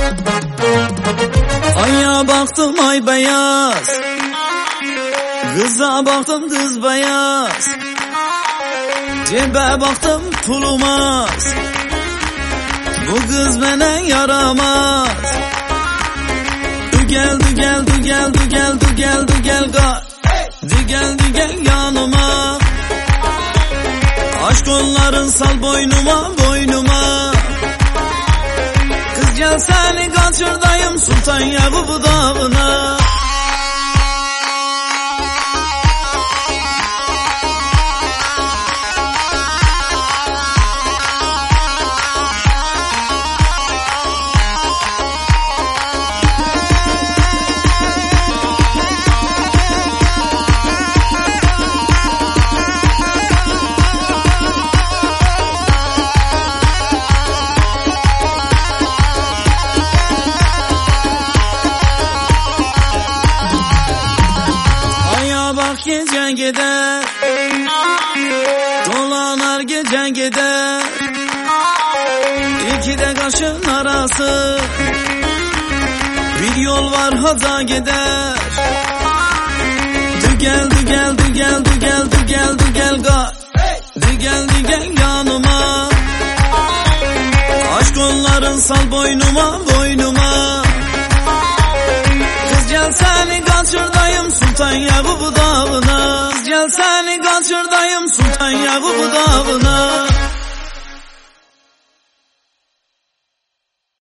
Aya baktım ay beyaz, kıza baktım kız beyaz, cebe baktım pulumaz, bu kız bana yaramaz. Dügel dügel dügel dügel dügel dügel dügel dügel yanıma, aşk onların sal boynuma boynuma. Kız gel seni kaçırdayım Sultan Yakubu dağına. Gecen gider, dolanar gecen gider, İki de kaşın arası bir yol var haza gider. Dügel dügel dügel dügel dügel dügel dügel dügel yanıma, aşk onların sal boynuma boynuma. Kız gel seni kaçırdayım Sultan Yakubu dağına. Kız gel seni kaçırdayım Sultan Yakubu dağına.